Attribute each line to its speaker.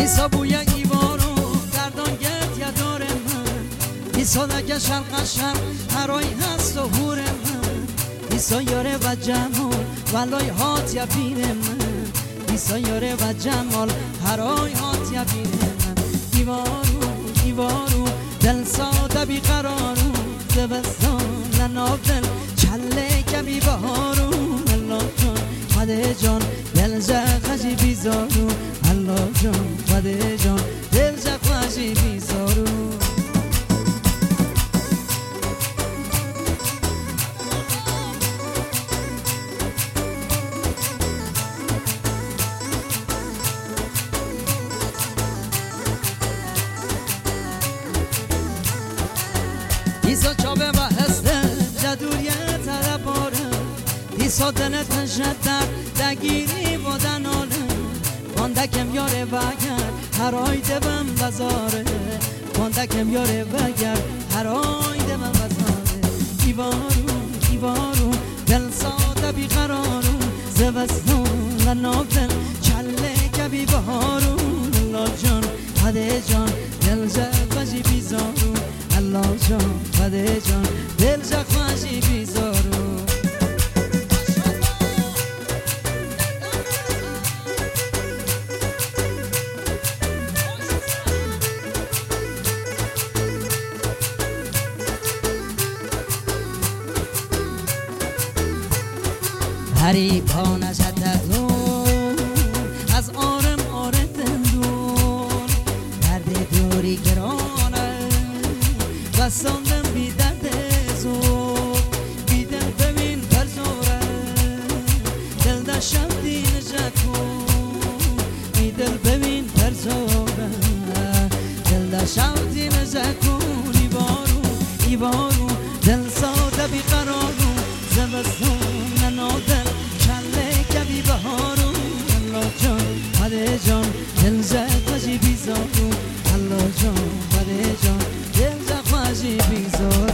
Speaker 1: ایسا بوی ایوارو گردان گرد یدار من ایسا دگه شرق شرق هرای هست و هور من ایسا یاره و جمال ولای هات یبین من ایسا یاره و جمال هرای هات یبین من ایوارو ایوارو دل ساده بیقرارو زبستان لنابل چله کبی بهارو الله جان خده جان دل جخشی بیزارو الله جان خده جان دل جخشی بیزارو ایسا چابه و هسته جدوریه طلباره ایسا دلت نشدر دگیری و دناله ماندکم یاره وگر هرای دبم بزاره ماندکم یاره وگر هرای دبم بزاره ایوارو ایوارو دل ساده بیقرارو زبستان لنابل چله کبی بهارو الله جان خده جان دل جخشی بیزارو الله جان خده جان دل جخشی بیزارو هری پا نشدتون از آرم آردندون درد دوری گرانه بساندم بی درد زور بیدم ببین پرزوره دل دشم دین جکون بیدل ببین پرزوره دل دشم دین جکون ایوارو ایوارو دل ساده بیقرارو زبستون ننادل چله کبی بهارو الله جان خده جان دل جخشی بیزارو الله جان خده جان دل جخشی بیزارو